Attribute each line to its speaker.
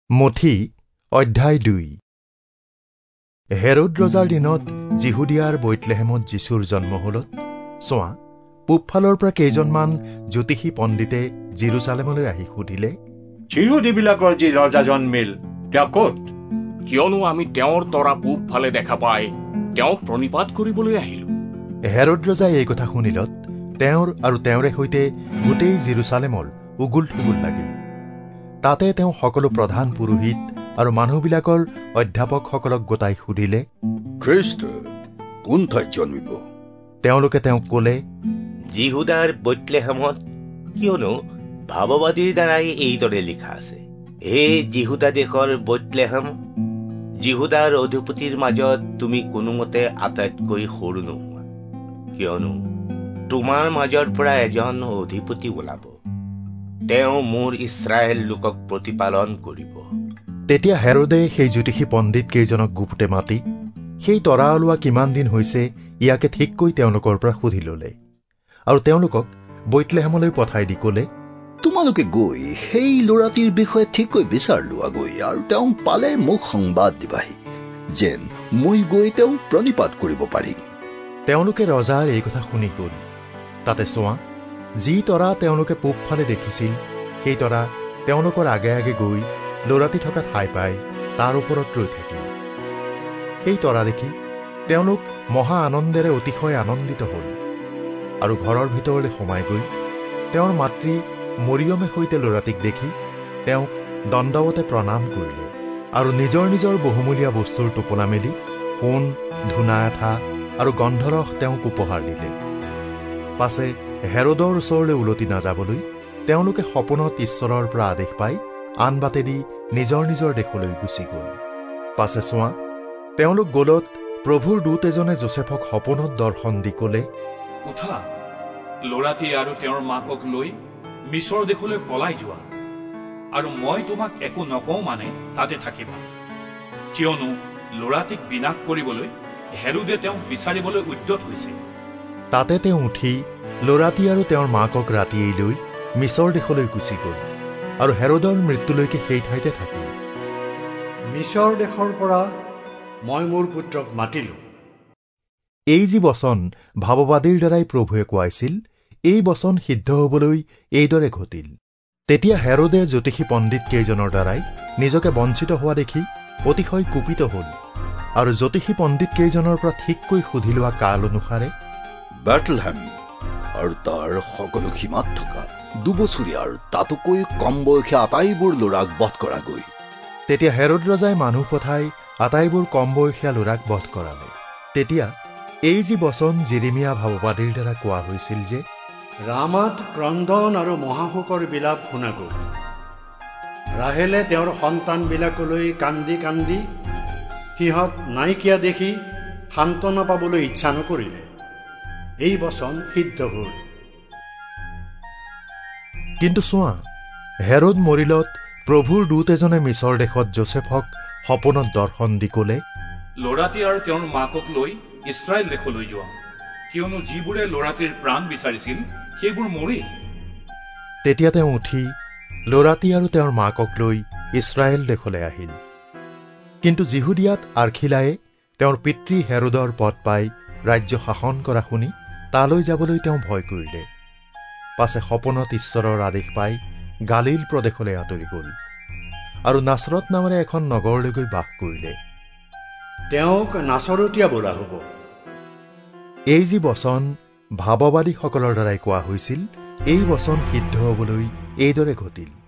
Speaker 1: মঠি অধ্যায় 2। হেৰোদ ৰজাৰ দিনত যিহুদিয়াৰ বৈতলেহেমত যীশুৰ জন্ম হলত চোৱা পূবফালৰ পৰা কেইজনমান জ্যোতিষী পণ্ডিতে জেৰুজালেমলৈ আহি সুধিলে,
Speaker 2: যিহুদীবিলাকৰ যি ৰজা জন্মিল তেওঁ ক'ত?
Speaker 3: কিয়নো আমি তেওঁৰ তৰা পূবফালে দেখা পাই তেওঁক প্ৰণিপাত কৰিবলৈ আহিলো।
Speaker 1: হেৰোদ ৰজাই এই কথা শুনিলত তেওঁৰ আৰু তেওঁৰে সৈতে গোটেই জেৰুজালেমৰ উগুল থুগুল লাগিল। তাতে তেওঁ সকলো প্ৰধান পুৰোহিত আৰু মানুহবিলাকৰ অধ্যাপকসকলক গোটাই সুধিলে,
Speaker 4: খ্ৰীষ্ট কোন ঠাইত জন্মিব?
Speaker 1: তেওঁলোকে তেওঁক ক'লে,
Speaker 5: যিহুদাৰ বৈতলেহেমত, কিয়নো ভাৱবাদীৰ দ্বাৰাই এইদৰে লিখা আছে, হে যিহুদা দেশৰ বৈতলেহেম, যিহুদাৰ অধিপতিৰ মাজত তুমি কোনোমতে আটাইতকৈ সৰু নোহোৱা, কিয়নো তোমাৰ মাজৰ পৰা এজন অধিপতি ওলাব, তেওঁ মোৰ ইছৰাইল লোকক প্ৰতিপালন কৰিব।
Speaker 1: তেতিয়া হেৰোদে সেই জ্যোতিষী পণ্ডিত কেইজনক গুপুতে মাতি সেই তৰা ওলোৱা কিমান দিন হৈছে ইয়াকে ঠিককৈ তেওঁলোকৰ পৰা সুধি ললে আৰু তেওঁলোকক বৈতলেহেমলৈ পঠাই দি ক'লে,
Speaker 4: তোমালোকে গৈ সেই ল'ৰাটিৰ বিষয়ে ঠিককৈ বিচাৰ লোৱাগৈ আৰু তেওঁক পালে মোক সংবাদ দিবাহি, যেন মই গৈ তেওঁক প্ৰণিপাত কৰিব পাৰিম।
Speaker 1: তেওঁলোকে ৰজাৰ এই কথা শুনি গ'ল। তাতে চোৱা যি তৰা তেওঁলোকে পূবফালে দেখিছিল সেই তৰা তেওঁলোকৰ আগে আগে গৈ ল'ৰাটি থকা ঠাই পাই তাৰ ওপৰত ৰৈ থাকিল। সেই তৰা দেখি তেওঁলোক মহা আনন্দেৰে অতিশয় আনন্দিত হ'ল আৰু ঘৰৰ ভিতৰলৈ সোমাই গৈ তেওঁৰ মাতৃ মৰিয়মে সৈতে ল'ৰাটিক দেখি তেওঁক দণ্ডৱতে প্ৰণাম কৰিলে আৰু নিজৰ নিজৰ বহুমূলীয়া বস্তুৰ টোপোলা মেলি সোণ, ধূনা এঠা আৰু গন্ধৰস তেওঁক উপহাৰ দিলে। পাছে হেৰোদৰ ওচৰলৈ উলটি নাযাবলৈ তেওঁলোকে সপোনত ঈশ্বৰৰ পৰা আদেশ পাই আন বাটেদি নিজৰ নিজৰ দেশলৈ গুচি গ'ল। পাছে চোৱা তেওঁলোক গলত প্ৰভুৰ দূত এজনে যোচেফক সপোনত দৰ্শন দি ক'লে,
Speaker 6: উঠা, ল'ৰাটি আৰু তেওঁৰ মাকক লৈ মিছৰ দেশলৈ পলাই যোৱা, আৰু মই তোমাক একো নকওঁ মানে তাতে থাকিবা, কিয়নো ল'ৰাটিক বিনাশ কৰিবলৈ হেৰোদে তেওঁক বিচাৰিবলৈ উদ্যত হৈছে।
Speaker 1: তাতে তেওঁ উঠি ল'ৰাটি আৰু তেওঁৰ মাকক ৰাতিয়েই লৈ মিছৰ দেশলৈ গুচি গ'ল আৰু হেৰোদৰ মৃত্যুলৈকে সেই ঠাইতে থাকিল।
Speaker 2: মিছৰ দেশৰ পৰা মই মোৰ পুত্ৰক মাতিলো।
Speaker 1: এই যি বচন ভাৱবাদীৰ দ্বাৰাই প্ৰভুৱে কোৱাইছিল, এই বচন সিদ্ধ হ'বলৈ এইদৰে ঘটিল। তেতিয়া হেৰোদে জ্যোতিষী পণ্ডিত কেইজনৰ দ্বাৰাই নিজকে বঞ্চিত হোৱা দেখি অতিশয় কুপিত হ'ল আৰু জ্যোতিষী পণ্ডিত কেইজনৰ পৰা ঠিককৈ সুধি লোৱা কাল অনুসাৰে
Speaker 4: বেথলেহেম আৰু তাৰ সকলো সীমাত থকা 2 বছৰীয়া আৰু তাতোকৈ কম বয়সীয়া আটাইবোৰ ল'ৰাক বধ কৰা গৈ।
Speaker 1: তেতিয়া হেৰোদ ৰজাই মানুহ পঠাই আটাইবোৰ কম বয়সীয়া ল'ৰাক বধ কৰালে। তেতিয়া এই যি বচন জেৰেমিয়া ভাৱবাদীৰ দ্বাৰা কোৱা হৈছিল যে,
Speaker 2: ৰামাত ক্ৰন্দন আৰু মহাশোকৰ বিলাপ শুনা গ'ল। ৰাহেলে তেওঁৰ সন্তানবিলাকলৈ কান্দি কান্দি সিহঁত নাইকিয়া দেখি সান্তনা পাবলৈ ইচ্ছা নকৰিলে। এই বচন সিদ্ধ হ'ল।
Speaker 1: কিন্তু চোৱা হেৰোদ মৰিলত প্ৰভুৰ দূত এজনে মিছৰ দেশত যোচেফক সপোনত দৰ্শন দি ক'লে,
Speaker 6: ল'ৰাটি আৰু তেওঁৰ মাকক লৈ ইছৰাইল দেশলৈ যোৱা, কিয়নো যিবোৰে ল'ৰাটিৰ প্ৰাণ বিচাৰিছিল সেইবোৰ মৰিল।
Speaker 1: তেতিয়া তেওঁ উঠি ল'ৰাটি আৰু তেওঁৰ মাকক লৈ ইছৰাইল দেশলৈ আহিল। কিন্তু যিহুদিয়াত আৰ্খিলায়ে তেওঁৰ পিতৃ হেৰোদৰ পদ পাই ৰাজ্য শাসন কৰা শুনি তালৈ যাবলৈ তেওঁ ভয় কৰিলে। পাছে সপোনত ঈশ্বৰৰ আদেশ পাই গালিল প্ৰদেশলৈ আঁতৰি গ'ল আৰু নাচৰত নামেৰে এখন নগৰলৈ গৈ বাস কৰিলে।
Speaker 2: তেওঁক নাচৰতীয়া বোলা হ'ব।
Speaker 1: এই যি বচন ভাৱবাদীসকলৰ দ্বাৰাই কোৱা হৈছিল, এই বচন সিদ্ধ হ'বলৈ এইদৰে ঘটিল।